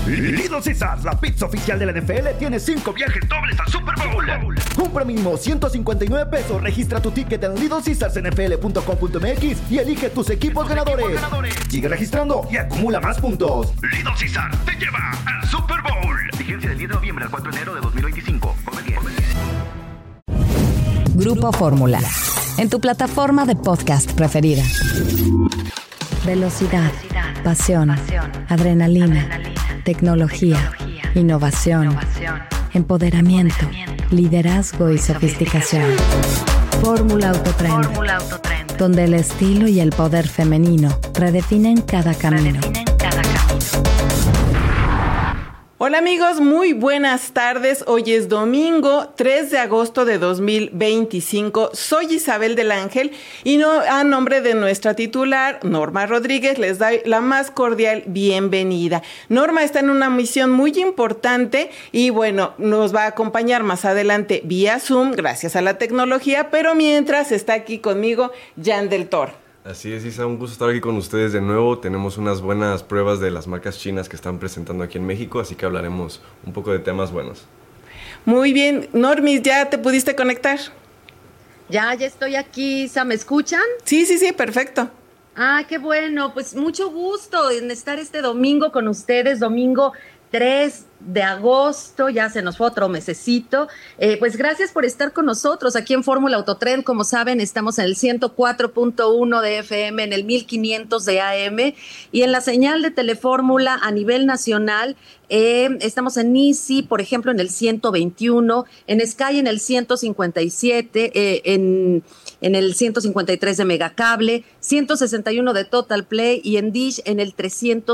Little Caesars, la pizza oficial de la NFL, tiene 5 viajes dobles al Super Bowl. Compra mínimo $159. Registra tu ticket en littlecaesarsnfl.com.mx y elige tus equipos ganadores. Sigue registrando y acumula más puntos. Little Caesars te lleva al Super Bowl. Vigencia del 10 de noviembre al 4 de enero de 2025. Come bien. Grupo Fórmula, en tu plataforma de podcast preferida. Velocidad, pasión, adrenalina, tecnología, innovación, empoderamiento, liderazgo y sofisticación. Fórmula Autotren, donde el estilo y el poder femenino redefinen cada camino. Hola amigos, muy buenas tardes. Hoy es domingo 3 de agosto de 2025. Soy Isabel del Ángel y a nombre de nuestra titular, Norma Rodríguez, les doy la más cordial bienvenida. Norma está en una misión muy importante y bueno, nos va a acompañar más adelante vía Zoom, gracias a la tecnología, pero mientras está aquí conmigo Jan del Toro. Así es, Isa, un gusto estar aquí con ustedes de nuevo. Tenemos unas buenas pruebas de las marcas chinas que están presentando aquí en México, así que hablaremos un poco de temas buenos. Muy bien, Normis, ¿ya te pudiste conectar? Ya estoy aquí, Isa, ¿me escuchan? Sí, perfecto. Ah, qué bueno, pues mucho gusto en estar este domingo con ustedes, domingo 3 de agosto, ya se nos fue otro mesecito. Pues gracias por estar con nosotros aquí en Fórmula Autotren. Como saben, estamos en el 104.1 de FM, en el 1500 de AM y en la señal de Telefórmula a nivel nacional. Estamos en Easy, por ejemplo, en el 121, en Sky en el 157, en el 153 de Megacable, 161 de Total Play y en Dish en el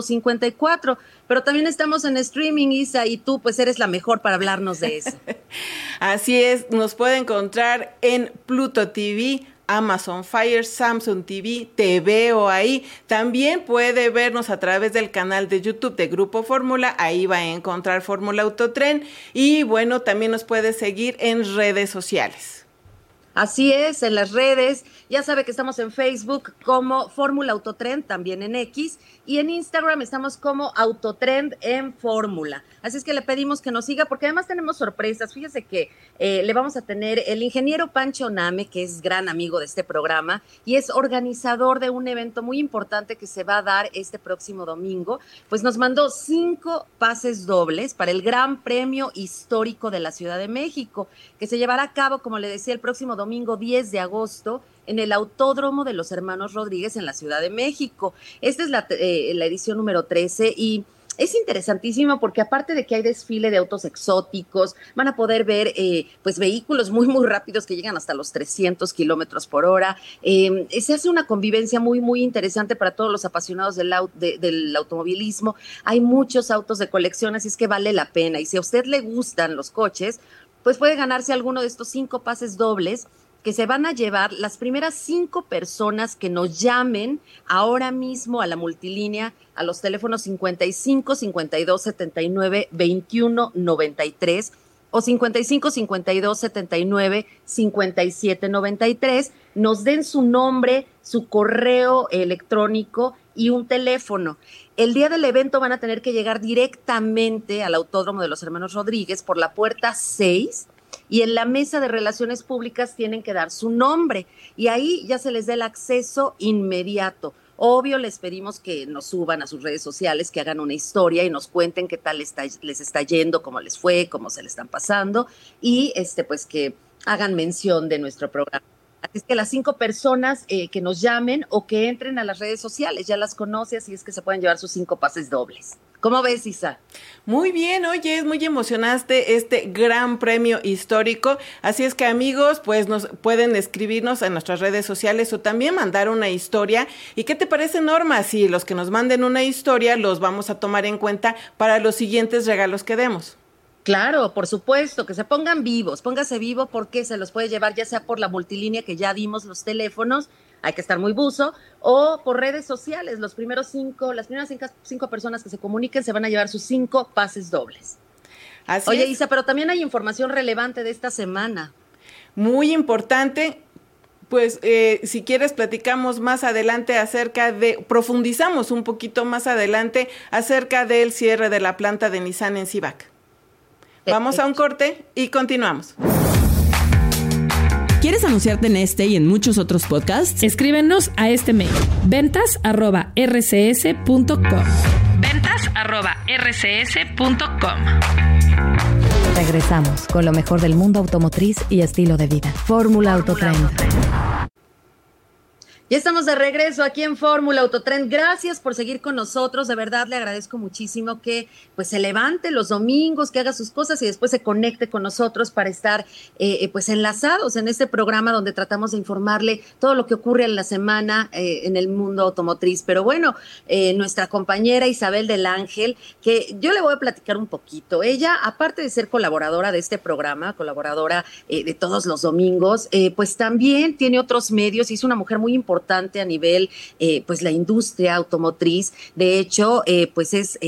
354. Pero también estamos en streaming, Isa, y tú pues eres la mejor para hablarnos de eso. Así es, nos puede encontrar en Pluto TV, Amazon Fire, Samsung TV, te veo ahí. También puede vernos a través del canal de YouTube de Grupo Fórmula, ahí va a encontrar Fórmula Autotren y bueno, también nos puede seguir en redes sociales. Así es, en las redes, ya sabe que estamos en Facebook como Fórmula Autotrend, también en X, y en Instagram estamos como Autotrend en Fórmula. Así es que le pedimos que nos siga, porque además tenemos sorpresas. Fíjese que le vamos a tener el ingeniero Pancho Name, que es gran amigo de este programa, y es organizador de un evento muy importante que se va a dar este próximo domingo. Pues nos mandó 5 pases dobles para el Gran Premio Histórico de la Ciudad de México, que se llevará a cabo, como le decía, el próximo domingo 10 de agosto en el Autódromo de los Hermanos Rodríguez en la Ciudad de México. Esta es la edición número 13 y es interesantísimo porque aparte de que hay desfile de autos exóticos, van a poder ver pues vehículos muy, muy rápidos que llegan hasta los 300 kilómetros por hora. Se hace una convivencia muy, muy interesante para todos los apasionados del automovilismo. Hay muchos autos de colección, así es que vale la pena. Y si a usted le gustan los coches, pues puede ganarse alguno de estos 5 pases dobles que se van a llevar las primeras 5 personas que nos llamen ahora mismo a la multilínea a los teléfonos 55 52 79 21 93 o 55 52 79 57 93, nos den su nombre, su correo electrónico y un teléfono. El día del evento van a tener que llegar directamente al Autódromo de los Hermanos Rodríguez por la puerta 6 y en la mesa de relaciones públicas tienen que dar su nombre y ahí ya se les da el acceso inmediato. Obvio, les pedimos que nos suban a sus redes sociales, que hagan una historia y nos cuenten qué tal les está yendo, cómo les fue, cómo se le están pasando y pues que hagan mención de nuestro programa. Así es que las 5 personas que nos llamen o que entren a las redes sociales, ya las conoce, así es que se pueden llevar sus 5 pases dobles. ¿Cómo ves, Isa? Muy bien, oye, es muy emocionante este gran premio histórico, así es que amigos, pues nos pueden escribirnos en nuestras redes sociales o también mandar una historia. ¿Y qué te parece, Norma? Si los que nos manden una historia los vamos a tomar en cuenta para los siguientes regalos que demos. Claro, por supuesto, que se pongan vivos, póngase vivo porque se los puede llevar ya sea por la multilínea que ya dimos los teléfonos, hay que estar muy buzo, o por redes sociales, las primeras 5 personas que se comuniquen se van a llevar sus 5 pases dobles. Así Oye, es. Isa, pero también hay información relevante de esta semana. Muy importante. Pues si quieres platicamos más adelante profundizamos un poquito más adelante acerca del cierre de la planta de Nissan en Cibac. Vamos a un corte y continuamos. ¿Quieres anunciarte en este y en muchos otros podcasts? Escríbenos a este mail: ventas@rcs.com. ventas@rcs.com. Regresamos con lo mejor del mundo automotriz y estilo de vida. Fórmula Autotrend. Ya estamos de regreso aquí en Fórmula Autotrend. Gracias por seguir con nosotros. De verdad, le agradezco muchísimo que pues se levante los domingos, que haga sus cosas y después se conecte con nosotros para estar pues enlazados en este programa donde tratamos de informarle todo lo que ocurre en la semana en el mundo automotriz. Pero bueno, nuestra compañera Isabel del Ángel, que yo le voy a platicar un poquito. Ella, aparte de ser colaboradora de este programa, colaboradora de todos los domingos, pues también tiene otros medios y es una mujer muy importante a nivel, pues la industria automotriz. De hecho, pues es...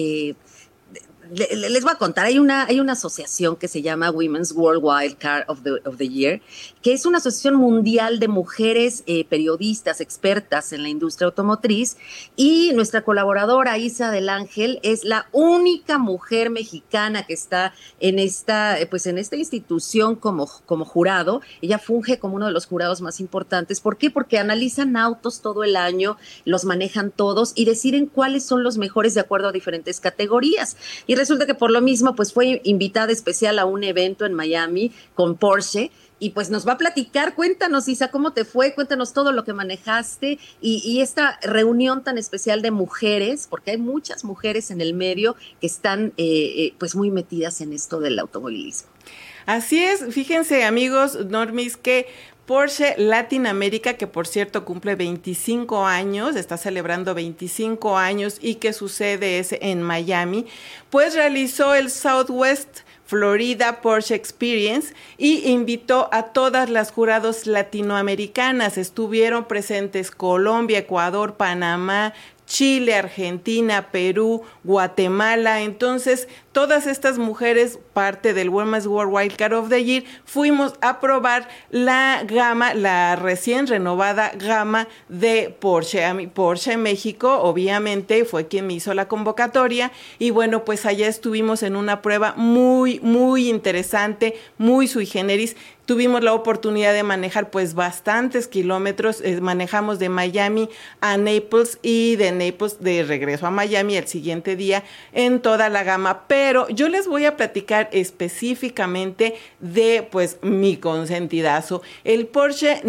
les voy a contar, hay una asociación que se llama Women's Worldwide Car of the Year, que es una asociación mundial de mujeres periodistas, expertas en la industria automotriz, y nuestra colaboradora Isa del Ángel es la única mujer mexicana que está en esta institución como jurado. Ella funge como uno de los jurados más importantes. ¿Por qué? Porque analizan autos todo el año, los manejan todos y deciden cuáles son los mejores de acuerdo a diferentes categorías. Y resulta que por lo mismo, pues fue invitada especial a un evento en Miami con Porsche y pues nos va a platicar. Cuéntanos, Isa, ¿cómo te fue? Cuéntanos todo lo que manejaste y esta reunión tan especial de mujeres, porque hay muchas mujeres en el medio que están pues muy metidas en esto del automovilismo. Así es, fíjense amigos, normis, que Porsche Latinoamérica, que por cierto cumple 25 años, está celebrando 25 años y que su sede es en Miami, pues realizó el Southwest Florida Porsche Experience y invitó a todas las jurados latinoamericanas. Estuvieron presentes Colombia, Ecuador, Panamá, Chile, Argentina, Perú, Guatemala. Entonces, todas estas mujeres, parte del Women's Worldwide Car of the Year, fuimos a probar la gama, la recién renovada gama de Porsche. Porsche México, obviamente, fue quien me hizo la convocatoria. Y bueno, pues allá estuvimos en una prueba muy, muy interesante, muy sui generis. Tuvimos la oportunidad de manejar pues bastantes kilómetros, manejamos de Miami a Naples y de Naples de regreso a Miami el siguiente día en toda la gama, pero yo les voy a platicar específicamente de pues mi consentidazo, el Porsche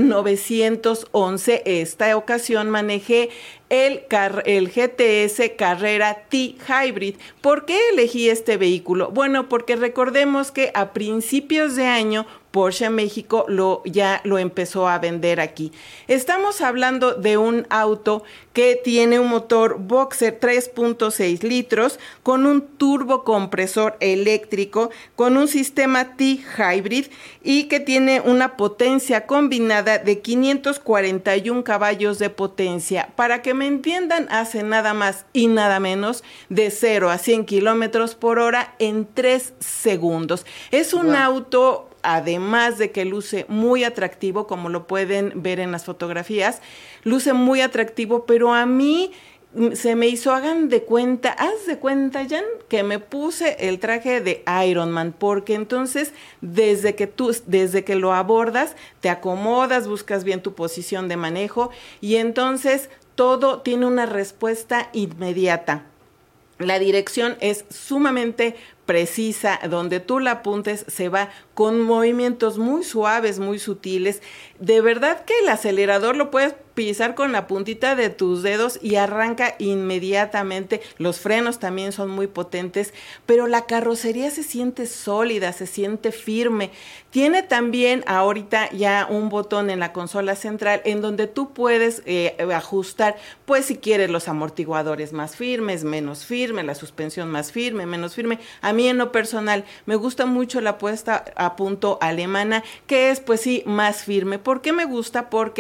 911. Esta ocasión manejé el GTS Carrera T-Hybrid. ¿Por qué elegí este vehículo? Bueno, porque recordemos que a principios de año Porsche México ya lo empezó a vender aquí. Estamos hablando de un auto que tiene un motor Boxer 3.6 litros con un turbocompresor eléctrico, con un sistema T-Hybrid y que tiene una potencia combinada de 541 caballos de potencia. Para que me entiendan, hace nada más y nada menos de 0 a 100 kilómetros por hora en 3 segundos. Es un auto, además de que luce muy atractivo, como lo pueden ver en las fotografías, luce muy atractivo, pero a mí se me hizo, haz de cuenta, Jan, que me puse el traje de Iron Man, porque entonces desde que lo abordas, te acomodas, buscas bien tu posición de manejo y entonces todo tiene una respuesta inmediata. La dirección es sumamente precisa, donde tú la apuntes se va con movimientos muy suaves, muy sutiles. De verdad que el acelerador lo puedes pisar con la puntita de tus dedos y arranca inmediatamente. Los frenos también son muy potentes, pero la carrocería se siente sólida, se siente firme. Tiene también ahorita ya un botón en la consola central en donde tú puedes ajustar, pues si quieres los amortiguadores más firmes, menos firme, la suspensión más firme, menos firme. A mí en lo personal me gusta mucho la puesta a punto alemana, que es pues sí más firme. ¿Por qué me gusta? Porque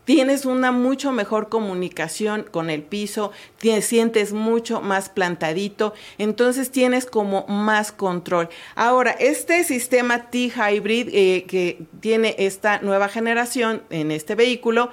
tienes una mucho mejor comunicación con el piso, te sientes mucho más plantadito, entonces tienes como más control. Ahora, este sistema T-Hybrid que tiene esta nueva generación en este vehículo,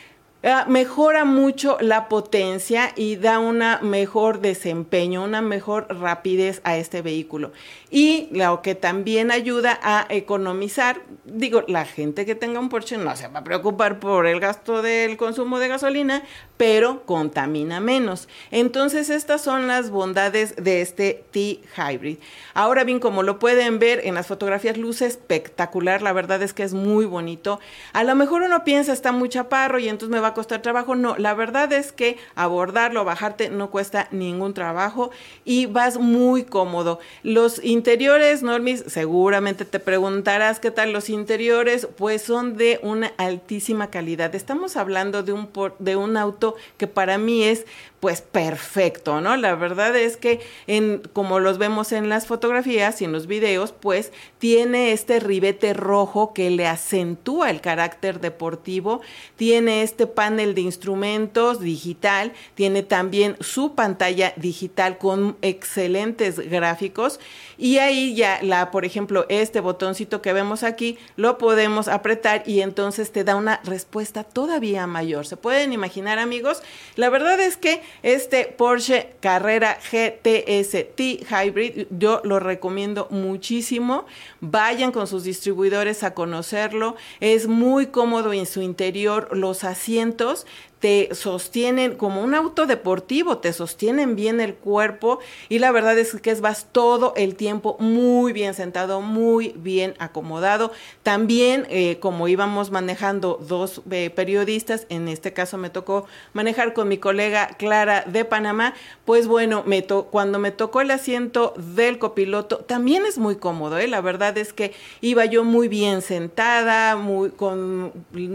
mejora mucho la potencia y da una mejor desempeño, una mejor rapidez a este vehículo. Y lo que también ayuda a economizar, digo, la gente que tenga un Porsche no se va a preocupar por el gasto del consumo de gasolina, pero contamina menos. Entonces, estas son las bondades de este T-Hybrid. Ahora bien, como lo pueden ver en las fotografías, luce espectacular, la verdad es que es muy bonito. A lo mejor uno piensa, está muy chaparro y entonces me va a costar trabajo. No, la verdad es que abordarlo, bajarte, no cuesta ningún trabajo y vas muy cómodo. Los interiores, Normis, seguramente te preguntarás qué tal los interiores, pues son de una altísima calidad. Estamos hablando de un auto que para mí es pues perfecto, ¿no? La verdad es que como los vemos en las fotografías y en los videos, pues tiene este ribete rojo que le acentúa el carácter deportivo, tiene este panel de instrumentos digital, tiene también su pantalla digital con excelentes gráficos y ahí ya por ejemplo, este botoncito que vemos aquí, lo podemos apretar y entonces te da una respuesta todavía mayor. ¿Se pueden imaginar, amigos? La verdad es que este Porsche Carrera GTS T-Hybrid yo lo recomiendo muchísimo. Vayan con sus distribuidores a conocerlo. Es muy cómodo en su interior. Los asientos te sostienen como un auto deportivo, te sostienen bien el cuerpo y la verdad es que vas todo el tiempo muy bien sentado, muy bien acomodado. También, como íbamos manejando dos periodistas, en este caso me tocó manejar con mi colega Clara de Panamá, pues bueno, cuando me tocó el asiento del copiloto, también es muy cómodo, La verdad es que iba yo muy bien sentada, con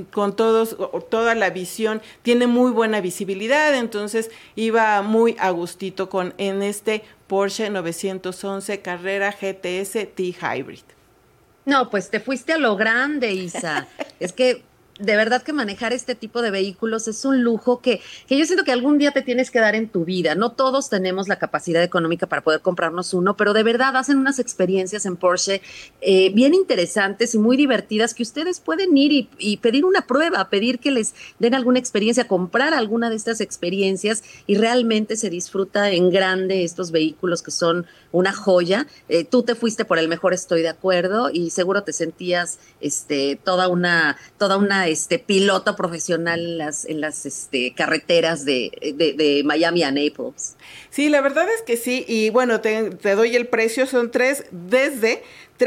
toda la visión, tiene muy buena visibilidad, entonces iba muy a gustito en este Porsche 911 Carrera GTS T-Hybrid. No, pues te fuiste a lo grande, Isa. Es que de verdad que manejar este tipo de vehículos es un lujo que yo siento que algún día te tienes que dar en tu vida. No todos tenemos la capacidad económica para poder comprarnos uno, pero de verdad hacen unas experiencias en Porsche bien interesantes y muy divertidas que ustedes pueden ir y pedir una prueba, pedir que les den alguna experiencia, comprar alguna de estas experiencias y realmente se disfruta en grande estos vehículos que son una joya. Tú te fuiste por el mejor, estoy de acuerdo, y seguro te sentías toda una piloto profesional en las carreteras de Miami a Naples. Sí, la verdad es que sí, y bueno, te doy el precio, son desde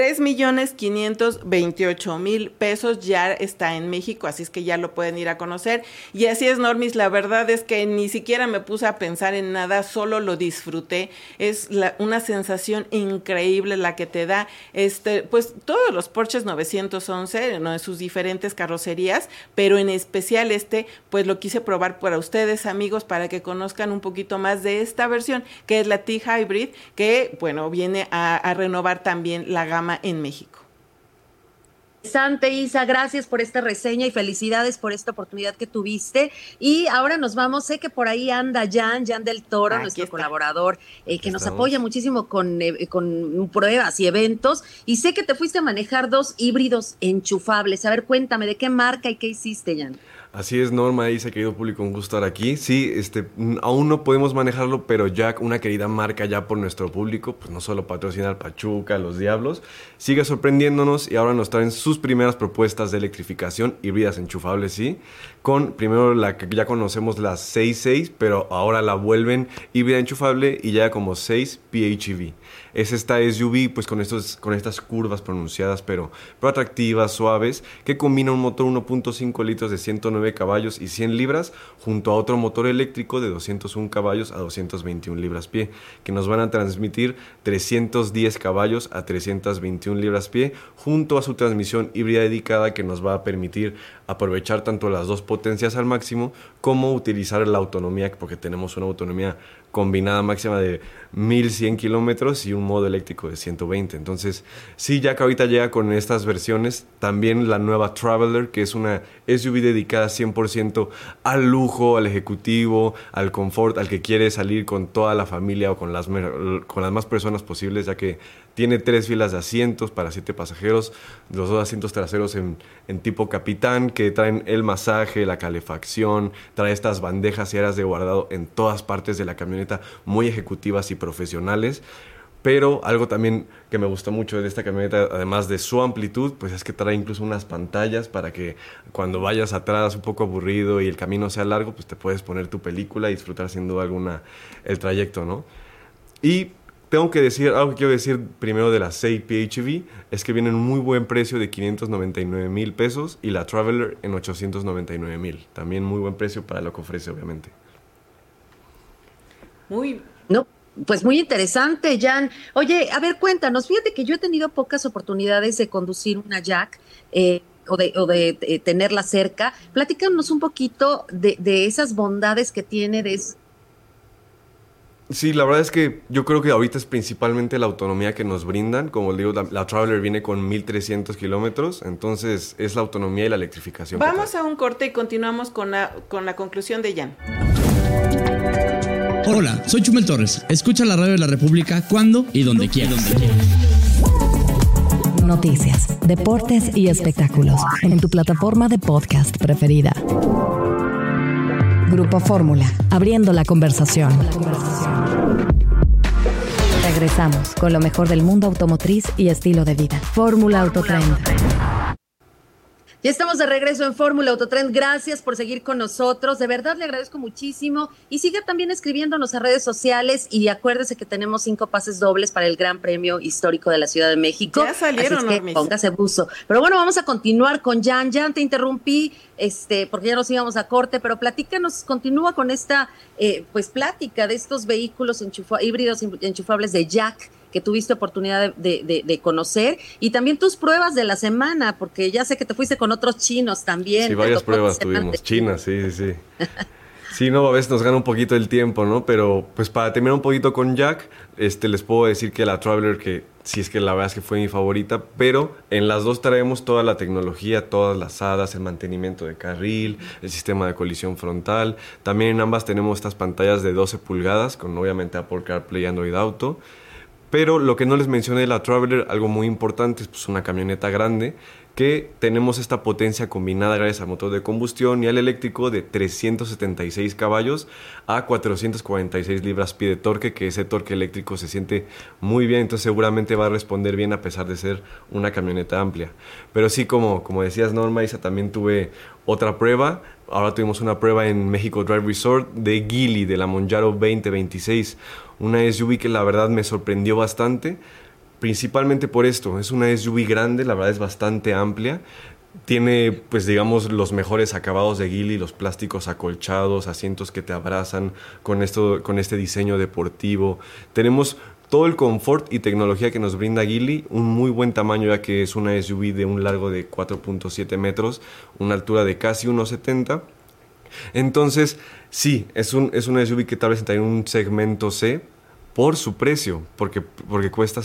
3,528,000 pesos, ya está en México, así es que ya lo pueden ir a conocer. Y así es, Normis, la verdad es que ni siquiera me puse a pensar en nada, solo lo disfruté. Es una sensación increíble la que te da pues todos los Porsches 911, ¿no? En sus diferentes carrocerías, pero en especial pues lo quise probar para ustedes, amigos, para que conozcan un poquito más de esta versión, que es la T-Hybrid, que, bueno, viene a renovar también la gama en México. Interesante, Isa, gracias por esta reseña y felicidades por esta oportunidad que tuviste. Y ahora nos vamos, sé que por ahí anda Jan del Toro, nuestro colaborador, que nos apoya muchísimo con pruebas y eventos, y sé que te fuiste a manejar 2 híbridos enchufables. A ver, cuéntame, ¿de qué marca y qué hiciste, Jan? Así es, Norma, Isa, querido público, un gusto estar aquí. Sí, aún no podemos manejarlo, pero ya una querida marca ya por nuestro público, pues no solo patrocina al Pachuca, los Diablos, sigue sorprendiéndonos y ahora nos traen sus primeras propuestas de electrificación híbridas enchufables, sí, con primero la que ya conocemos, la 6.6, pero ahora la vuelven híbrida enchufable y ya como 6 PHEV. Es esta SUV pues con estas curvas pronunciadas pero atractivas, suaves, que combina un motor 1.5 litros de 109 caballos y 100 libras junto a otro motor eléctrico de 201 caballos a 221 libras-pie, que nos van a transmitir 310 caballos a 321 libras-pie junto a su transmisión híbrida dedicada que nos va a permitir aprovechar tanto las dos potencias al máximo como utilizar la autonomía, porque tenemos una autonomía combinada máxima de 1100 kilómetros y un modo eléctrico de 120. Entonces, sí, Jack ahorita llega con estas versiones. También la nueva Traveler, que es una SUV dedicada 100% al lujo, al ejecutivo, al confort, al que quiere salir con toda la familia o con las más personas posibles, ya que tiene 3 filas de asientos para 7 pasajeros, los 2 asientos traseros en tipo capitán, que traen el masaje, la calefacción, trae estas bandejas y áreas de guardado en todas partes de la camioneta, muy ejecutivas y profesionales. Pero algo también que me gustó mucho de esta camioneta, además de su amplitud, pues es que trae incluso unas pantallas para que cuando vayas atrás un poco aburrido y el camino sea largo, pues te puedes poner tu película y disfrutar sin duda alguna el trayecto, ¿no? Y tengo que decir, algo que quiero decir primero de la 6 PHEV, es que viene en un muy buen precio de 599,000 pesos y la Traveler en 899,000. También muy buen precio para lo que ofrece, obviamente. No, pues muy interesante, Jan. Oye, a ver, cuéntanos, fíjate que yo he tenido pocas oportunidades de conducir una Jack o de tenerla cerca. Platícanos un poquito de esas bondades que tiene Sí, la verdad es que yo creo que ahorita es principalmente la autonomía que nos brindan. Como les digo, la Traveler viene con 1,300 kilómetros, entonces es la autonomía y la electrificación. Vamos a un corte y continuamos con la conclusión de Jan. Hola, soy Chumel Torres. Escucha la radio de la República cuando y donde quieras. Noticias, deportes y espectáculos en tu plataforma de podcast preferida. Grupo Fórmula, abriendo la conversación. Regresamos con lo mejor del mundo automotriz y estilo de vida. Fórmula Autotrend. Ya estamos de regreso en Fórmula Autotrend. Gracias por seguir con nosotros. De verdad le agradezco muchísimo. Y siga también escribiéndonos a redes sociales. Y acuérdese que tenemos 5 pases dobles para el Gran Premio Histórico de la Ciudad de México. Ya salieron, así es que póngase buzo. Pero bueno, vamos a continuar con Jan. Jan, te interrumpí porque ya nos íbamos a corte, pero platícanos, continúa con esta pues plática de estos vehículos híbridos enchufables de Jack, que tuviste oportunidad de conocer, y también tus pruebas de la semana, porque ya sé que te fuiste con otros chinos también. Sí, varias pruebas tuvimos, chinas, sí. Sí, no, a veces nos gana un poquito el tiempo, ¿no? Pero pues para terminar un poquito con Jack, les puedo decir que la Traveler, que sí es que la verdad es que fue mi favorita, pero en las dos traemos toda la tecnología, todas las hadas, el mantenimiento de carril, el sistema de colisión frontal. También en ambas tenemos estas pantallas de 12 pulgadas, con obviamente Apple CarPlay y Android Auto. Pero lo que no les mencioné de la Traveler, algo muy importante, es pues una camioneta grande, que tenemos esta potencia combinada gracias al motor de combustión y al eléctrico de 376 caballos a 446 libras-pie de torque, que ese torque eléctrico se siente muy bien, entonces seguramente va a responder bien a pesar de ser una camioneta amplia. Pero sí, como decías, Norma, Isa, también tuve otra prueba. Ahora tuvimos una prueba en México Drive Resort de Geely, de la Monjaro 2026, una SUV que la verdad me sorprendió bastante, principalmente por esto. Es una SUV grande, la verdad es bastante amplia. Tiene, pues digamos, los mejores acabados de Geely, los plásticos acolchados, asientos que te abrazan con este diseño deportivo. Tenemos todo el confort y tecnología que nos brinda Geely, un muy buen tamaño, ya que es una SUV de un largo de 4.7 metros, una altura de casi 1.70. Entonces, sí, es una SUV que tal vez entra en un segmento C por su precio, porque cuesta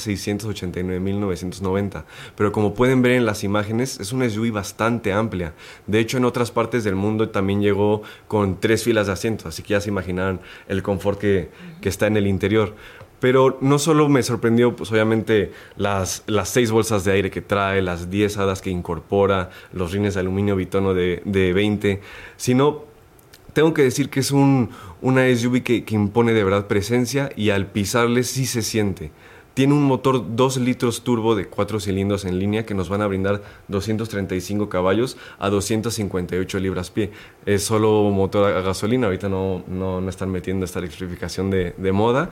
689,990. Pero como pueden ver en las imágenes, es una SUV bastante amplia. De hecho, en otras partes del mundo también llegó con 3 filas de asientos, así que ya se imaginarán el confort que está en el interior. Pero no solo me sorprendió, pues obviamente, las 6 bolsas de aire que trae, las 10 hadas que incorpora, los rines de aluminio bitono de 20, sino tengo que decir que es una SUV que impone de verdad presencia, y al pisarle sí se siente. Tiene un motor 2 litros turbo de 4 cilindros en línea que nos van a brindar 235 caballos a 258 libras-pie. Es solo motor a gasolina, ahorita no están metiendo esta electrificación de moda,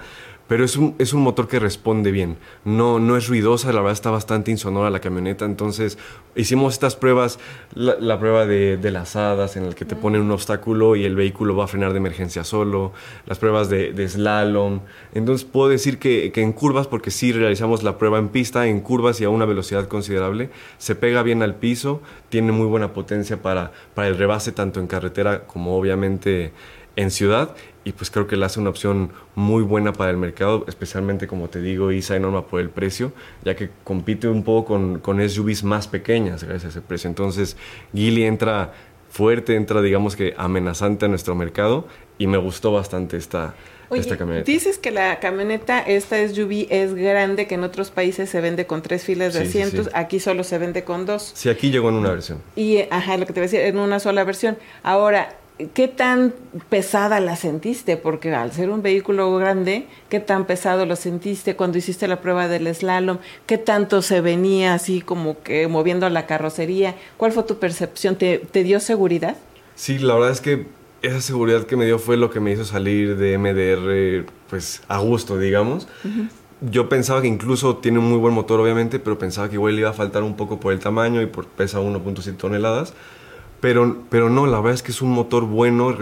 pero es un motor que responde bien. No es ruidosa, la verdad está bastante insonora la camioneta. Entonces hicimos estas pruebas, la prueba de las hadas, en la que te ponen un obstáculo y el vehículo va a frenar de emergencia solo, las pruebas de slalom. Entonces puedo decir que en curvas, porque sí realizamos la prueba en pista, en curvas y a una velocidad considerable, se pega bien al piso, tiene muy buena potencia para el rebase, tanto en carretera como obviamente en ciudad, y pues creo que le hace una opción muy buena para el mercado, especialmente, como te digo, Isa y Norma, por el precio, ya que compite un poco con SUVs más pequeñas gracias a ese precio. Entonces Geely entra fuerte, entra digamos que amenazante a nuestro mercado, y me gustó bastante esta camioneta. Dices que la camioneta, esta SUV, es grande, que en otros países se vende con 3 filas de asientos, sí. Aquí solo se vende con 2. Sí, aquí llegó en una versión. Y, lo que te voy a decir, en una sola versión. Ahora, ¿qué tan pesada la sentiste? Porque al ser un vehículo grande, ¿qué tan pesado lo sentiste cuando hiciste la prueba del slalom? ¿Qué tanto se venía así como que moviendo la carrocería? ¿Cuál fue tu percepción? ¿Te dio seguridad? Sí, la verdad es que esa seguridad que me dio fue lo que me hizo salir de MDR pues a gusto, digamos. Uh-huh. Yo pensaba que incluso tiene un muy buen motor, obviamente, pero pensaba que igual le iba a faltar un poco por el tamaño y por pesa 1.7 toneladas. Pero no, la verdad es que es un motor bueno,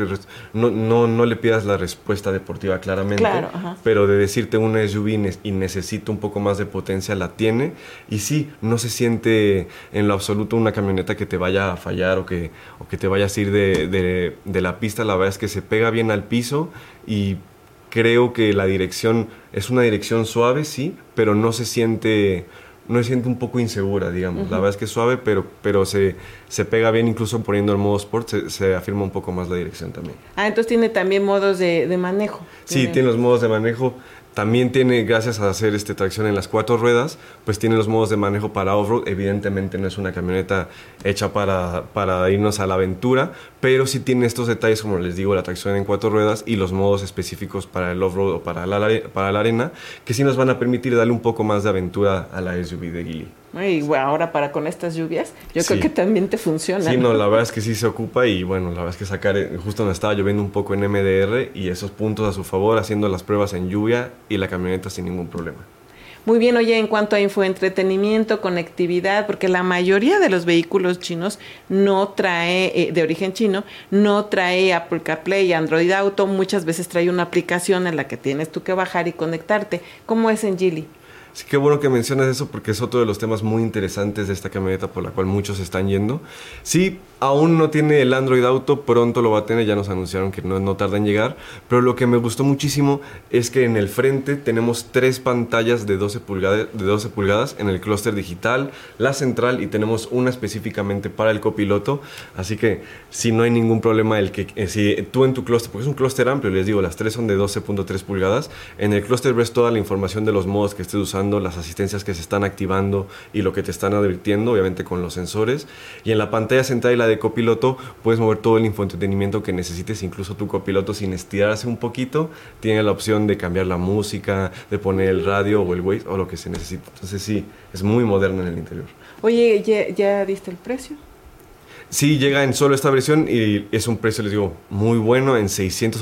no le pidas la respuesta deportiva claramente, claro, pero de decirte una SUV y necesito un poco más de potencia, la tiene, y sí, no se siente en lo absoluto una camioneta que te vaya a fallar o que te vayas a ir de la pista. La verdad es que se pega bien al piso, y creo que la dirección es una dirección suave, sí, pero no se siente un poco insegura, digamos. Uh-huh. La verdad es que es suave, pero se pega bien, incluso poniendo el modo Sport, se afirma un poco más la dirección también. Entonces tiene también modos de manejo. Sí, tiene los modos de manejo. También tiene, gracias a hacer tracción en las 4 ruedas, pues tiene los modos de manejo para off-road. Evidentemente no es una camioneta hecha para irnos a la aventura, pero sí tiene estos detalles, como les digo, la tracción en 4 ruedas y los modos específicos para el off-road o para la arena, que sí nos van a permitir darle un poco más de aventura a la SUV de Geely. Y bueno, ahora con estas lluvias, yo creo que también te funciona. Sí, no, la verdad es que sí se ocupa, y bueno, la verdad es que sacar, justo donde estaba lloviendo un poco en MDR, y esos puntos a su favor, haciendo las pruebas en lluvia y la camioneta sin ningún problema. Muy bien. Oye, en cuanto a infoentretenimiento, conectividad, porque la mayoría de los vehículos chinos no trae, de origen chino, no trae Apple CarPlay y Android Auto, muchas veces trae una aplicación en la que tienes tú que bajar y conectarte. ¿Cómo es en Geely? Sí, qué bueno que mencionas eso, porque es otro de los temas muy interesantes de esta camioneta por la cual muchos están yendo. Sí, aún no tiene el Android Auto, pronto lo va a tener, ya nos anunciaron que no tarda en llegar, pero lo que me gustó muchísimo es que en el frente tenemos 3 pantallas de 12 pulgadas en el clúster digital, la central, y tenemos una específicamente para el copiloto, así que si no hay ningún problema si tú en tu clúster, porque es un clúster amplio, les digo, las 3 son de 12.3 pulgadas, en el clúster ves toda la información de los modos que estés usando, las asistencias que se están activando y lo que te están advirtiendo, obviamente con los sensores, y en la pantalla central y la de copiloto puedes mover todo el infoentretenimiento que necesites. Incluso tu copiloto, sin estirarse un poquito, tiene la opción de cambiar la música, de poner el radio o el Waze o lo que se necesite. Entonces sí, es muy moderno en el interior. Oye, ¿ya diste el precio? Sí, llega en solo esta versión, y es un precio, les digo, muy bueno, en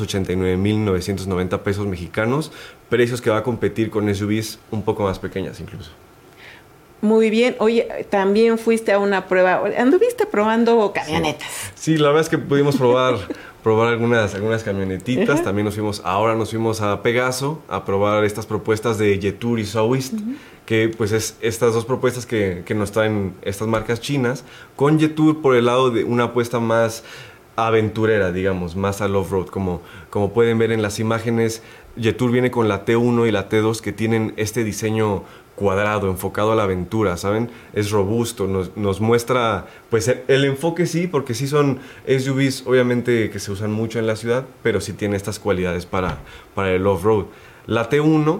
689,990 pesos mexicanos, precios que va a competir con SUVs un poco más pequeñas incluso. Muy bien. Oye, también fuiste a una prueba, anduviste probando camionetas. Sí, la verdad es que pudimos probar algunas camionetitas. Uh-huh. También nos fuimos a Pegaso a probar estas propuestas de Jetour y Soueast. Uh-huh. Que pues es estas 2 propuestas que nos traen estas marcas chinas, con Jetour por el lado de una apuesta más aventurera, digamos, más al off-road. Como pueden ver en las imágenes, Jetour viene con la T1 y la T2, que tienen este diseño cuadrado, enfocado a la aventura, ¿saben? Es robusto, nos muestra, pues el enfoque sí, porque sí son SUVs obviamente que se usan mucho en la ciudad, pero sí tiene estas cualidades para el off-road. La T1,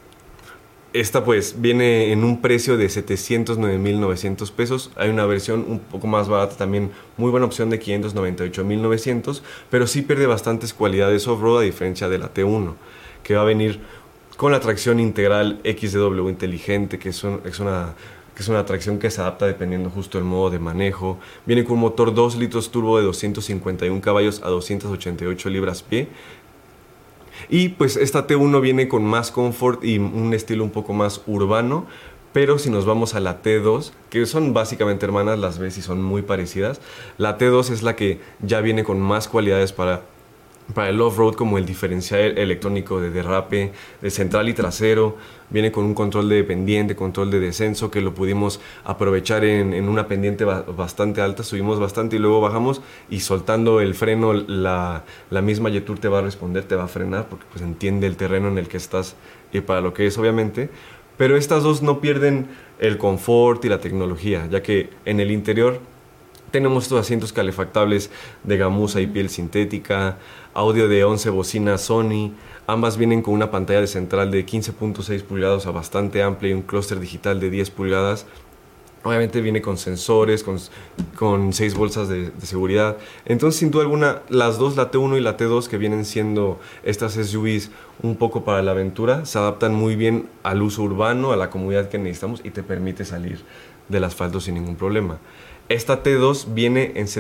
esta pues viene en un precio de 709,900 pesos. Hay una versión un poco más barata también, muy buena opción, de 598,900, pero sí pierde bastantes cualidades off-road, a diferencia de la T1, que va a venir con la tracción integral XDW inteligente, que es una tracción que se adapta dependiendo justo del modo de manejo. Viene con un motor 2 litros turbo de 251 caballos a 288 libras-pie. Y pues esta T1 viene con más confort y un estilo un poco más urbano. Pero si nos vamos a la T2, que son básicamente hermanas, las ves y son muy parecidas, la T2 es la que ya viene con más cualidades para el off-road, como el diferencial electrónico de derrape, de central y trasero. Viene con un control de pendiente, control de descenso, que lo pudimos aprovechar en una pendiente bastante alta. Subimos bastante y luego bajamos, y soltando el freno, la misma Jetour te va a responder, te va a frenar, porque pues entiende el terreno en el que estás y para lo que es, obviamente. Pero estas dos no pierden el confort y la tecnología, ya que en el interior tenemos estos asientos calefactables de gamuza y piel sintética, audio de 11 bocinas Sony. Ambas vienen con una pantalla de central de 15.6 pulgadas, bastante amplia, y un clúster digital de 10 pulgadas. Obviamente viene con sensores, con 6 bolsas de seguridad. Entonces, sin duda alguna, las dos, la T1 y la T2, que vienen siendo estas SUVs un poco para la aventura, se adaptan muy bien al uso urbano, a la comodidad que necesitamos, y te permite salir del asfalto sin ningún problema. Esta T2 viene en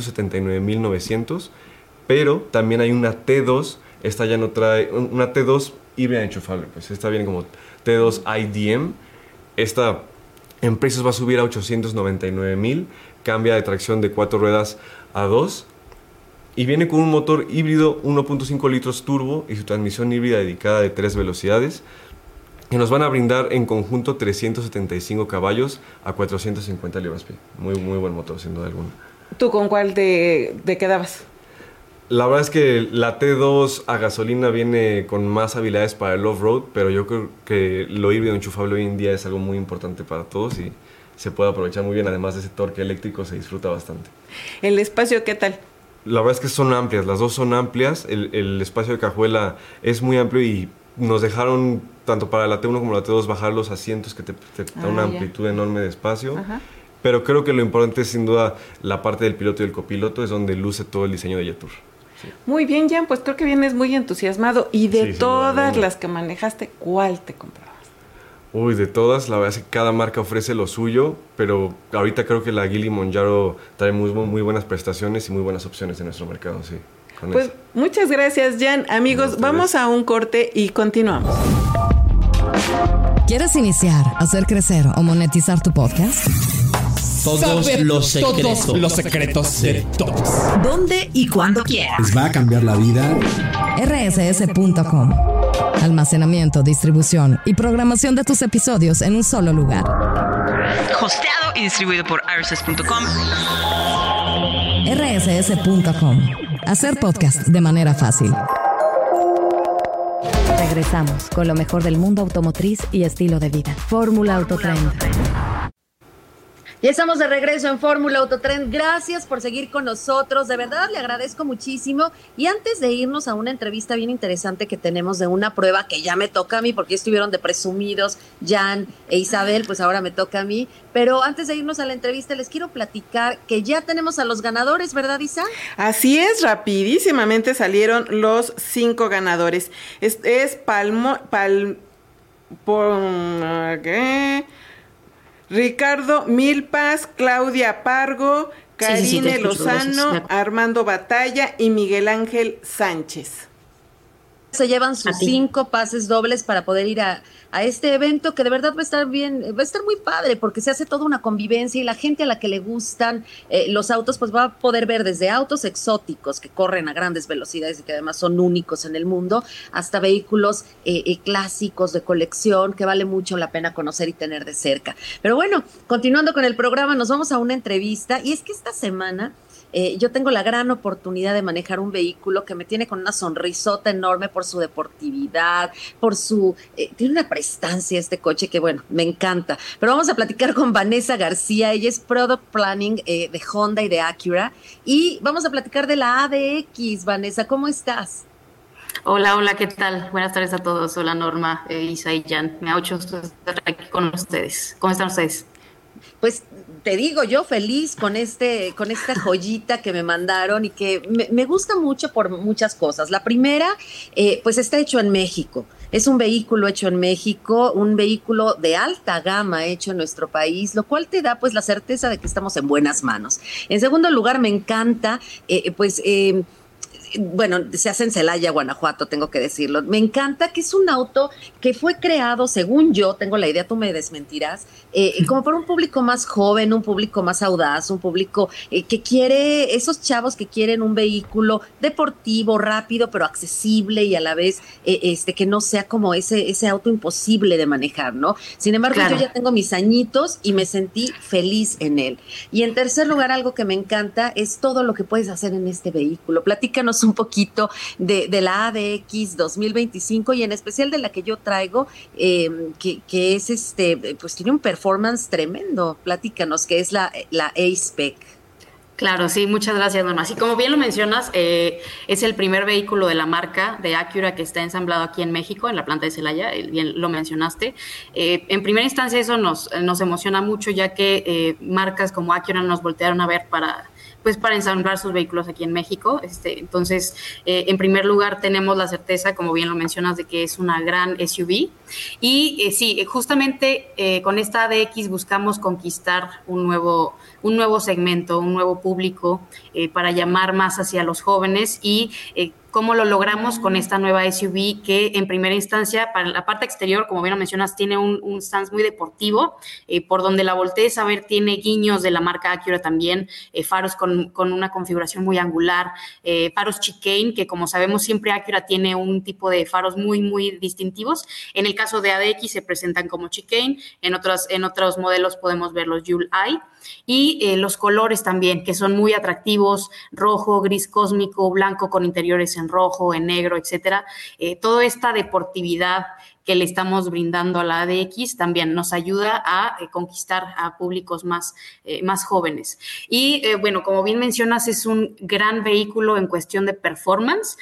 779,900, pero también hay una T2, esta ya no trae, una T2 híbrida enchufable, pues esta viene como T2 IDM. Esta en precios va a subir a 899,000, cambia de tracción de 4 ruedas a 2, y viene con un motor híbrido 1.5 litros turbo y su transmisión híbrida dedicada de 3 velocidades, que nos van a brindar en conjunto 375 caballos a 450 libras-pie. Muy, muy buen motor, sin duda alguna. ¿Tú con cuál te quedabas? La verdad es que la T2 a gasolina viene con más habilidades para el off-road, pero yo creo que lo híbrido enchufable hoy en día es algo muy importante para todos y se puede aprovechar muy bien. Además de ese torque eléctrico, se disfruta bastante. ¿El espacio qué tal? La verdad es que son amplias, las dos son amplias. El espacio de cajuela es muy amplio, y nos dejaron, tanto para la T1 como la T2, bajar los asientos, que te da una amplitud enorme de espacio. Ajá. Pero creo que lo importante es, sin duda, la parte del piloto y el copiloto, es donde luce todo el diseño de Jetour. Sí. Muy bien, Jan, pues creo que vienes muy entusiasmado. Y de todas las que manejaste, ¿cuál te comprabas? Uy, de todas, la verdad es que cada marca ofrece lo suyo, pero ahorita creo que la Geely Monjaro trae muy buenas prestaciones y muy buenas opciones en nuestro mercado, sí. Pues muchas gracias, Jan. Amigos, vamos a un corte y continuamos. ¿Quieres iniciar, hacer crecer o monetizar tu podcast? Todos los secretos de todos. ¿Dónde y cuándo quieras? Les va a cambiar la vida. rss.com. Almacenamiento, distribución y programación de tus episodios en un solo lugar. Hosteado y distribuido por rss.com. rss.com. Hacer podcast de manera fácil. Regresamos con lo mejor del mundo automotriz y estilo de vida. Fórmula Autotrend. Ya estamos de regreso en Fórmula Autotrend. Gracias por seguir con nosotros. De verdad, le agradezco muchísimo. Y antes de irnos a una entrevista bien interesante que tenemos de una prueba que ya me toca a mí, porque estuvieron de presumidos Jan e Isabel, pues ahora me toca a mí. Pero antes de irnos a la entrevista, les quiero platicar que ya tenemos a los ganadores, ¿verdad, Isa? Así es, rapidísimamente salieron los 5 ganadores. Ricardo Milpas, Claudia Pargo, Karine Lozano, Armando Batalla y Miguel Ángel Sánchez. Se llevan sus 5 pases dobles para poder ir a este evento, que de verdad va a estar bien, va a estar muy padre, porque se hace toda una convivencia, y la gente a la que le gustan los autos, pues va a poder ver desde autos exóticos que corren a grandes velocidades y que además son únicos en el mundo, hasta vehículos clásicos de colección que vale mucho la pena conocer y tener de cerca. Pero bueno, continuando con el programa, nos vamos a una entrevista, y es que esta semana yo tengo la gran oportunidad de manejar un vehículo que me tiene con una sonrisota enorme por su deportividad, por su... tiene una prestancia este coche que, bueno, me encanta. Pero vamos a platicar con Vanessa García. Ella es Product Planning de Honda y de Acura. Y vamos a platicar de la ADX. Vanessa, ¿cómo estás? Hola, ¿qué tal? Buenas tardes a todos. Hola, Norma, Isa y Jan. Me ha hecho estar aquí con ustedes. ¿Cómo están ustedes? Pues te digo, yo feliz con esta joyita que me mandaron, y que me gusta mucho por muchas cosas. La primera, pues está hecho en México. Es un vehículo hecho en México, un vehículo de alta gama hecho en nuestro país, lo cual te da pues la certeza de que estamos en buenas manos. En segundo lugar, me encanta bueno, se hace en Celaya, Guanajuato, tengo que decirlo. Me encanta que es un auto que fue creado, según yo, tengo la idea, tú me desmentirás, como para un público más joven, un público más audaz, un público que quiere, esos chavos que quieren un vehículo deportivo, rápido, pero accesible y a la vez que no sea como ese auto imposible de manejar, ¿no? Sin embargo, claro, yo ya tengo mis añitos y me sentí feliz en él. Y en tercer lugar, algo que me encanta es todo lo que puedes hacer en este vehículo. Platícanos un poquito de la ADX 2025 y en especial de la que yo traigo, que es pues tiene un performance tremendo. Platícanos, que es la A-Spec. Claro, sí, muchas gracias, Norma. Sí, como bien lo mencionas, es el primer vehículo de la marca de Acura que está ensamblado aquí en México, en la planta de Celaya, bien lo mencionaste. En primera instancia eso nos emociona mucho, ya que marcas como Acura nos voltearon a ver para ensamblar sus vehículos aquí en México. Entonces, en primer lugar, tenemos la certeza, como bien lo mencionas, de que es una gran SUV. Y sí, justamente con esta ADX buscamos conquistar un nuevo segmento, un nuevo público para llamar más hacia los jóvenes y ¿cómo lo logramos con esta nueva SUV que en primera instancia, para la parte exterior, como bien lo mencionas, tiene un stance muy deportivo, por donde la voltees a ver tiene guiños de la marca Acura también, faros con una configuración muy angular, faros chicane, que como sabemos siempre Acura tiene un tipo de faros muy, muy distintivos. En el caso de ADX se presentan como chicane, en otros modelos podemos ver los Jewel Eye, y los colores también, que son muy atractivos, rojo, gris cósmico, blanco con interiores en rojo, en negro, etcétera. Toda esta deportividad que le estamos brindando a la ADX también nos ayuda a conquistar a públicos más jóvenes. Y bueno, como bien mencionas, es un gran vehículo en cuestión de performance.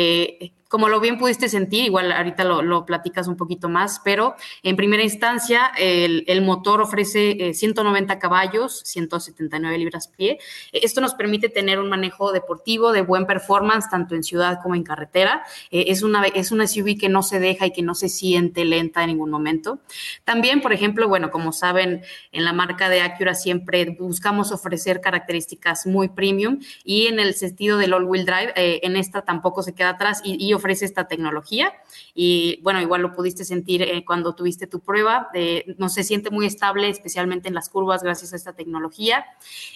Como lo bien pudiste sentir, igual ahorita lo platicas un poquito más, pero en primera instancia el motor ofrece 190 caballos, 179 libras-pie. Esto nos permite tener un manejo deportivo de buen performance, tanto en ciudad como en carretera. Es una SUV que no se deja y que no se siente lenta en ningún momento. También, por ejemplo, bueno, como saben, en la marca de Acura siempre buscamos ofrecer características muy premium y en el sentido del all-wheel drive, en esta tampoco se queda atrás y ofrece esta tecnología y bueno, igual lo pudiste sentir cuando tuviste tu prueba, no se siente muy estable, especialmente en las curvas gracias a esta tecnología.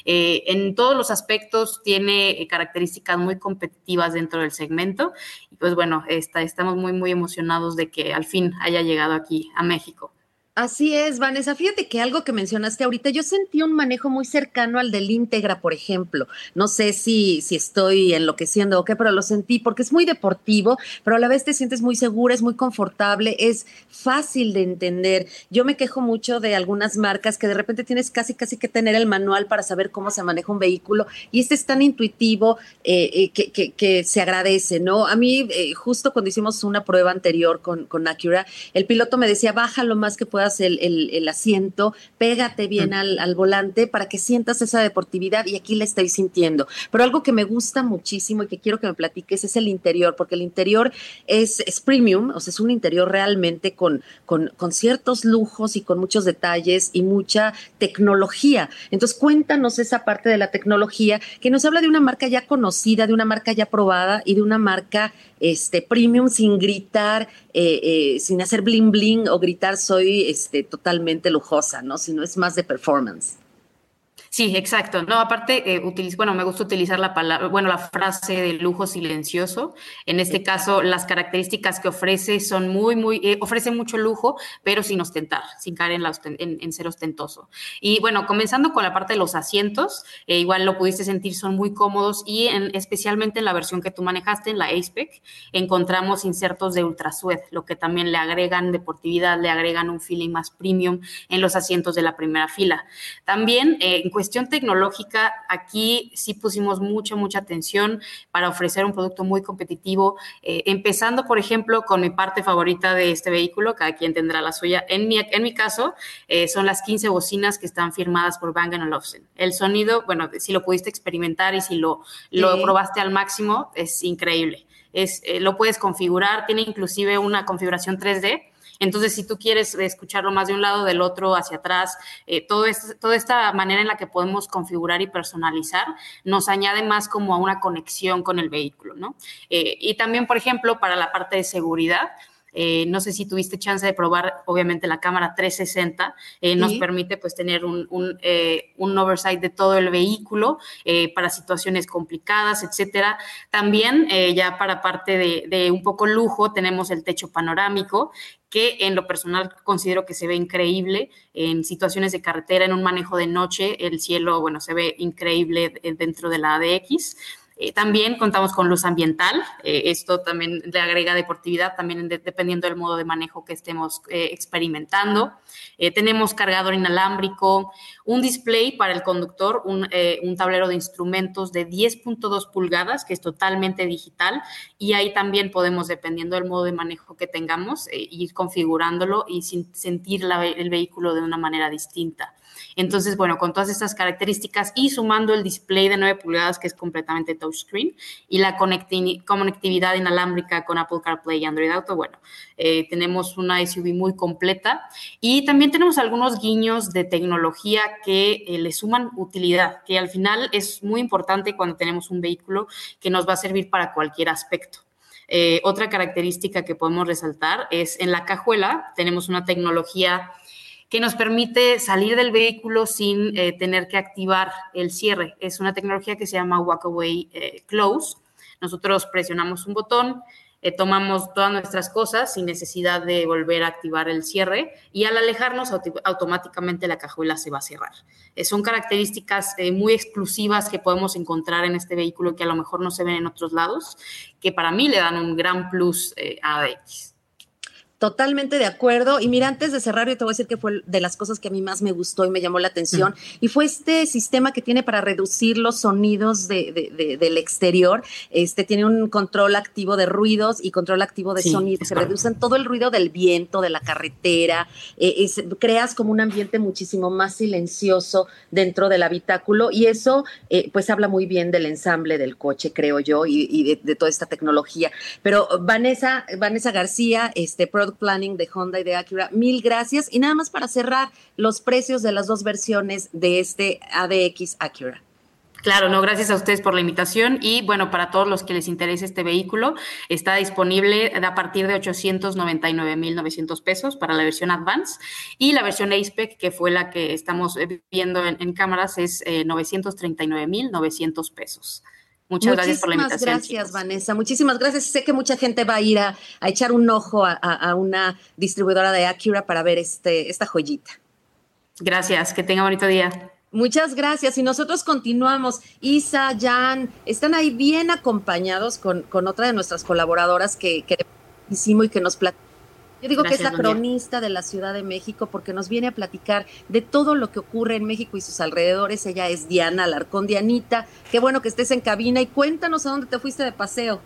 En todos los aspectos tiene características muy competitivas dentro del segmento y pues bueno, estamos muy, muy emocionados de que al fin haya llegado aquí a México. Así es, Vanessa. Fíjate que algo que mencionaste ahorita, yo sentí un manejo muy cercano al del Integra, por ejemplo. No sé si estoy enloqueciendo o qué, pero lo sentí porque es muy deportivo, pero a la vez te sientes muy segura, es muy confortable, es fácil de entender. Yo me quejo mucho de algunas marcas que de repente tienes casi que tener el manual para saber cómo se maneja un vehículo y este es tan intuitivo que se agradece, ¿no? A mí, justo cuando hicimos una prueba anterior con Acura, el piloto me decía, baja lo más que puedas el asiento, pégate bien al volante para que sientas esa deportividad y aquí la estoy sintiendo. Pero algo que me gusta muchísimo y que quiero que me platiques es el interior, porque el interior es premium, o sea, es un interior realmente con ciertos lujos y con muchos detalles y mucha tecnología. Entonces, cuéntanos esa parte de la tecnología que nos habla de una marca ya conocida, de una marca ya probada y de una marca premium sin gritar, sin hacer bling bling o gritar soy totalmente lujosa, ¿no? Sino es más de performance. Sí, exacto. No, aparte, me gusta utilizar la frase de lujo silencioso. En este caso, las características que ofrece son ofrece mucho lujo, pero sin ostentar, sin caer en ser ostentoso. Y bueno, comenzando con la parte de los asientos, igual lo pudiste sentir, son muy cómodos y especialmente en la versión que tú manejaste, en la A-Spec, encontramos insertos de ultrasuede, lo que también le agregan deportividad, le agregan un feeling más premium en los asientos de la primera fila. También, en cuestión tecnológica, aquí sí pusimos mucha atención para ofrecer un producto muy competitivo, empezando, por ejemplo, con mi parte favorita de este vehículo, cada quien tendrá la suya. En mi caso, son las 15 bocinas que están firmadas por Bang & Olufsen. El sonido, bueno, si lo pudiste experimentar y si lo probaste al máximo, es increíble. Lo puedes configurar, tiene inclusive una configuración 3D, Entonces, si tú quieres escucharlo más de un lado, del otro, hacia atrás, toda esta manera en la que podemos configurar y personalizar nos añade más como a una conexión con el vehículo, ¿no? Y también, por ejemplo, para la parte de seguridad, no sé si tuviste chance de probar, obviamente, la cámara 360, nos permite pues tener un oversight de todo el vehículo para situaciones complicadas, etcétera. También, ya para parte de un poco lujo, tenemos el techo panorámico, que en lo personal considero que se ve increíble en situaciones de carretera, en un manejo de noche, el cielo, bueno, se ve increíble dentro de la ADX. También contamos con luz ambiental, esto también le agrega deportividad, también dependiendo del modo de manejo que estemos experimentando. Tenemos cargador inalámbrico, un display para el conductor, un tablero de instrumentos de 10.2 pulgadas, que es totalmente digital, y ahí también podemos, dependiendo del modo de manejo que tengamos, ir configurándolo y sentir el vehículo de una manera distinta. Entonces, bueno, con todas estas características y sumando el display de 9 pulgadas, que es completamente touchscreen, y la conectividad inalámbrica con Apple CarPlay y Android Auto, bueno, tenemos una SUV muy completa. Y también tenemos algunos guiños de tecnología que le suman utilidad, que al final es muy importante cuando tenemos un vehículo que nos va a servir para cualquier aspecto. Otra característica que podemos resaltar es en la cajuela tenemos una tecnología que nos permite salir del vehículo sin tener que activar el cierre. Es una tecnología que se llama Walkaway Close. Nosotros presionamos un botón, tomamos todas nuestras cosas sin necesidad de volver a activar el cierre, y al alejarnos automáticamente la cajuela se va a cerrar. Son características muy exclusivas que podemos encontrar en este vehículo que a lo mejor no se ven en otros lados, que para mí le dan un gran plus a ADX. Totalmente de acuerdo. Y mira, antes de cerrar, yo te voy a decir que fue de las cosas que a mí más me gustó y me llamó la atención, y fue este sistema que tiene para reducir los sonidos del exterior. Tiene un control activo de ruidos y control activo de sonidos. Se reducen todo el ruido del viento, de la carretera. Creas como un ambiente muchísimo más silencioso dentro del habitáculo, y eso pues habla muy bien del ensamble del coche, creo yo, y de toda esta tecnología. Pero Vanessa García, Product Planning de Honda y de Acura, mil gracias. Y nada más para cerrar, los precios de las dos versiones de este ADX Acura. Claro, no, gracias a ustedes por la invitación. Y bueno, para todos los que les interese este vehículo, está disponible a partir de 899,900 pesos para la versión Advance, y la versión A-Spec, que fue la que estamos viendo en cámaras, es 939,900 pesos. Muchas gracias por la invitación. Muchísimas gracias, chicos. Vanessa. Muchísimas gracias. Sé que mucha gente va a ir a echar un ojo a una distribuidora de Acura para ver esta joyita. Gracias, que tenga bonito día. Muchas gracias. Y nosotros continuamos. Isa, Jan, están ahí bien acompañados con otra de nuestras colaboradoras que hicimos y que nos platicó. Yo digo gracias, que es la cronista de la Ciudad de México, porque nos viene a platicar de todo lo que ocurre en México y sus alrededores. Ella es Diana Alarcón. Dianita, qué bueno que estés en cabina, y cuéntanos a dónde te fuiste de paseo.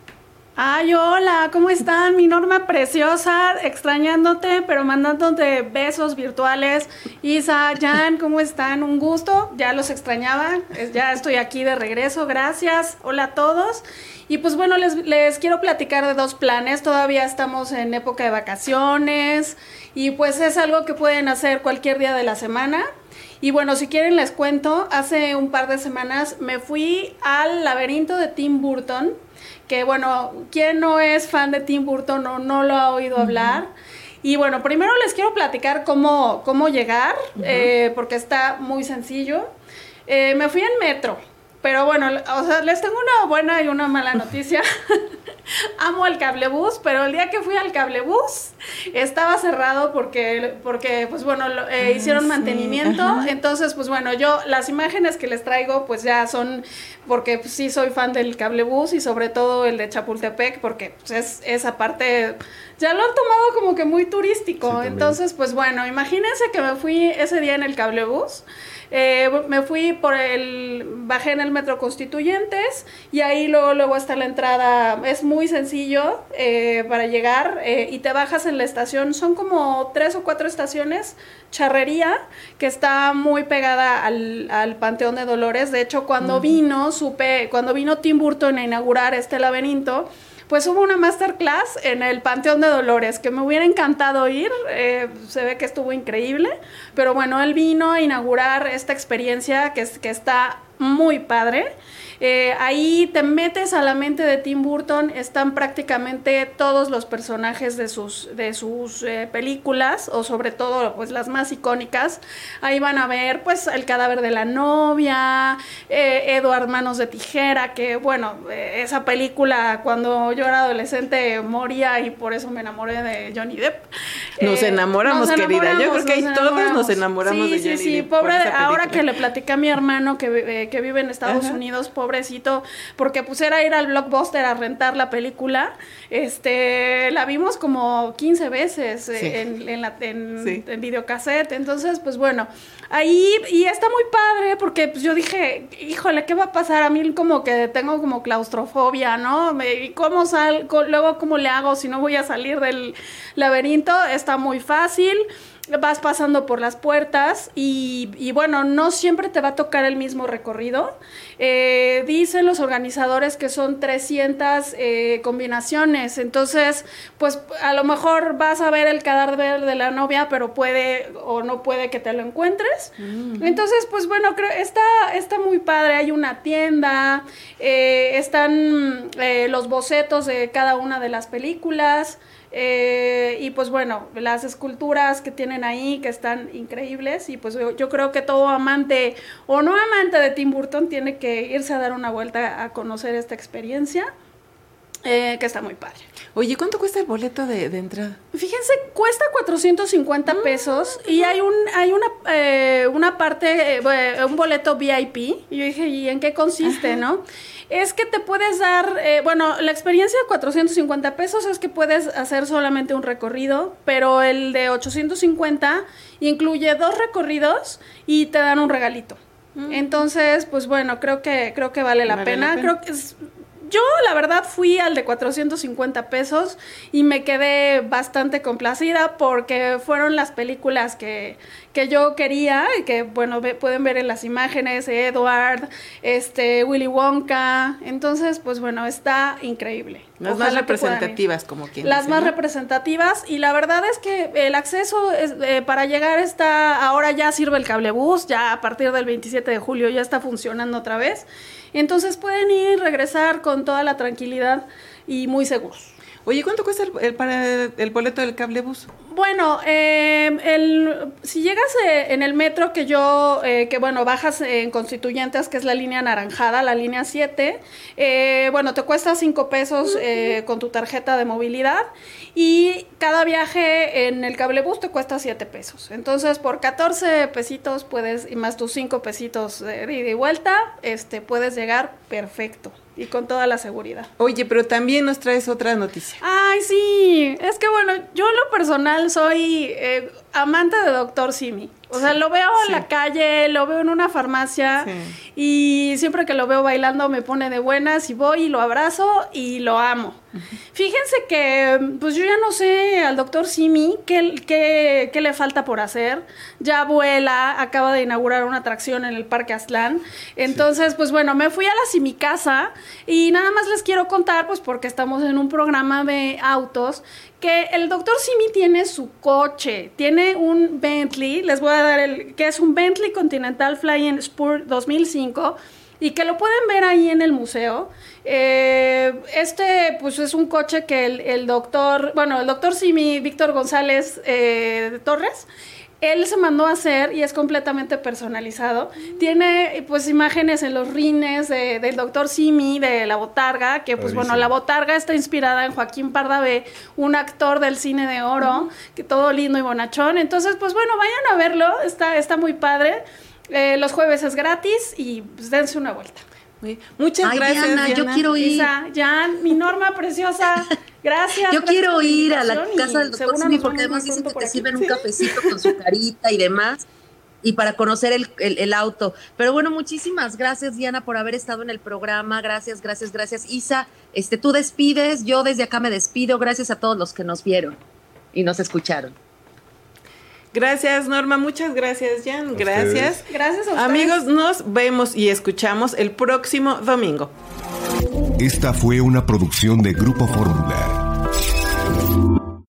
Ay, hola, ¿cómo están? Mi Norma preciosa, extrañándote, pero mandándote besos virtuales. Isa, Jan, ¿cómo están? Un gusto, ya los extrañaba, ya estoy aquí de regreso, gracias. Hola a todos. Y pues bueno, les quiero platicar de dos planes. Todavía estamos en época de vacaciones y pues es algo que pueden hacer cualquier día de la semana. Y bueno, si quieren les cuento, hace un par de semanas me fui al laberinto de Tim Burton, que bueno, ¿quién no es fan de Tim Burton o no lo ha oído hablar? Y bueno, primero les quiero platicar cómo llegar, porque está muy sencillo. Me fui en metro, pero bueno, o sea, les tengo una buena y una mala noticia. Amo el cablebús, pero el día que fui al cablebús estaba cerrado porque pues bueno, hicieron mantenimiento. Ajá. Entonces, pues bueno, yo las imágenes que les traigo pues ya son porque pues, sí soy fan del cablebús, y sobre todo el de Chapultepec, porque pues es esa parte ya lo han tomado como que muy turístico. Sí, entonces, pues bueno, imagínense que me fui ese día en el cablebús. Me fui bajé en el Metro Constituyentes, y ahí luego está la entrada. Es muy sencillo para llegar, y te bajas en la estación. Son como 3 o 4 estaciones. Charrería, que está muy pegada al Panteón de Dolores. De hecho, cuando vino Tim Burton a inaugurar este laberinto, pues hubo una masterclass en el Panteón de Dolores, que me hubiera encantado ir, se ve que estuvo increíble, pero bueno, él vino a inaugurar esta experiencia que está muy padre. Ahí te metes a la mente de Tim Burton, están prácticamente todos los personajes de sus películas, o sobre todo pues las más icónicas. Ahí van a ver pues el cadáver de la novia, Edward Manos de Tijera, que bueno, esa película cuando yo era adolescente moría y por eso me enamoré de Johnny Depp. Nos enamoramos, querida. Yo creo que ahí todos nos enamoramos de Johnny Depp. Sí, pobre, ahora que le platicé a mi hermano que vive en Estados Unidos, pobrecito, porque pues era ir al Blockbuster a rentar la película, la vimos como 15 veces en videocassette, entonces pues bueno, ahí, y está muy padre, porque pues yo dije, híjole, ¿qué va a pasar? A mí como que tengo como claustrofobia, ¿no? ¿Y cómo luego cómo le hago si no voy a salir del laberinto? Está muy fácil. Vas pasando por las puertas y bueno, no siempre te va a tocar el mismo recorrido. Dicen los organizadores que son 300 combinaciones, entonces pues a lo mejor vas a ver el cadáver de la novia, pero puede o no puede que te lo encuentres. Entonces pues bueno, creo está muy padre. Hay una tienda, están los bocetos de cada una de las películas. Y pues bueno, las esculturas que tienen ahí que están increíbles, y pues yo creo que todo amante o no amante de Tim Burton tiene que irse a dar una vuelta a conocer esta experiencia, que está muy padre. Oye, ¿cuánto cuesta el boleto de entrada? Fíjense, cuesta 450 pesos y hay una parte, un boleto VIP, y yo dije, ¿y en qué consiste, no? Es que te puedes dar, la experiencia de 450 pesos es que puedes hacer solamente un recorrido, pero el de 850 incluye 2 recorridos y te dan un regalito. Entonces, pues bueno, creo que vale la pena. Creo que yo, la verdad, fui al de 450 pesos y me quedé bastante complacida porque fueron las películas que yo quería y que, bueno, pueden ver en las imágenes, Edward, Willy Wonka. Entonces, pues bueno, está increíble. Las más representativas, como quien Las dice, más ¿no? representativas, y la verdad es que el acceso para llegar ahora ya sirve el cablebús, ya a partir del 27 de julio ya está funcionando otra vez. Entonces pueden ir, regresar con toda la tranquilidad y muy seguros. Oye, ¿cuánto cuesta el boleto del cablebús? Bueno, si llegas en el metro bajas en Constituyentes, que es la línea anaranjada, la línea 7, te cuesta 5 pesos con tu tarjeta de movilidad, y cada viaje en el cablebús te cuesta 7 pesos. Entonces, por 14 pesitos puedes, y más tus 5 pesitos de ida y vuelta, puedes llegar perfecto. Y con toda la seguridad. Oye, pero también nos traes otra noticia. Ay, sí. Es que bueno, yo en lo personal soy amante de Dr. Simi. O sea, lo veo en la calle, lo veo en una farmacia, y siempre que lo veo bailando me pone de buenas, y voy y lo abrazo y lo amo. Fíjense que pues yo ya no sé al Dr. Simi qué le falta por hacer. Ya vuela, acaba de inaugurar una atracción en el Parque Aztlán. Entonces, pues bueno, me fui a la Simicasa, y nada más les quiero contar, pues porque estamos en un programa de autos, que el Dr. Simi tiene su coche, tiene un Bentley, les voy a dar que es un Bentley Continental Flying Spur 2005, y que lo pueden ver ahí en el museo. Pues es un coche que el doctor Simi, Víctor González Torres, él se mandó a hacer, y es completamente personalizado. Tiene pues imágenes en los rines del Dr. Simi, de La Botarga, que pues bueno, La Botarga está inspirada en Joaquín Pardavé, un actor del cine de oro, que todo lindo y bonachón. Entonces, pues bueno, vayan a verlo, está muy padre. Los jueves es gratis, y pues dense una vuelta. Muchas gracias, Diana. Yo quiero ir. Isa, Jan, mi Norma preciosa, gracias. Yo quiero ir a la casa del Dr. Simi, porque además dicen que te sirven un cafecito con su carita y demás, y para conocer el auto. Pero bueno, muchísimas gracias, Diana, por haber estado en el programa. Gracias. Isa, tú despides, yo desde acá me despido. Gracias a todos los que nos vieron y nos escucharon. Gracias, Norma. Muchas gracias, Jan. Gracias. Gracias a ustedes. Amigos, nos vemos y escuchamos el próximo domingo. Esta fue una producción de Grupo Fórmula.